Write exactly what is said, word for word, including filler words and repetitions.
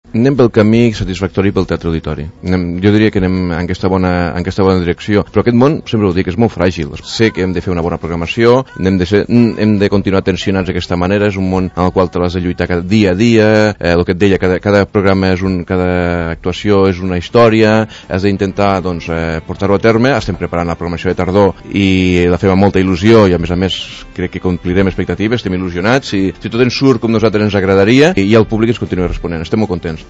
Anem pel camí satisfactori pel teatre auditori. Anem, jo diria que anem en aquesta, bona, en aquesta bona direcció, però aquest món, sempre ho dic, és molt fràgil. Sé que hem de fer una bona programació, hem de, ser, hem de continuar tensionats d'aquesta manera, és un món en el qual te l'has de lluitar cada dia a dia, eh, el que et deia, cada, cada programa és un, cada actuació és una història, has d'intentar doncs, eh, portar-ho a terme. Estem preparant la programació de tardor i la fem amb molta il·lusió i a més a més crec que complirem expectatives, estem il·lusionats, si, si tot ens surt com nosaltres ens agradaria i, i el públic ens continua responent, estem molt contents.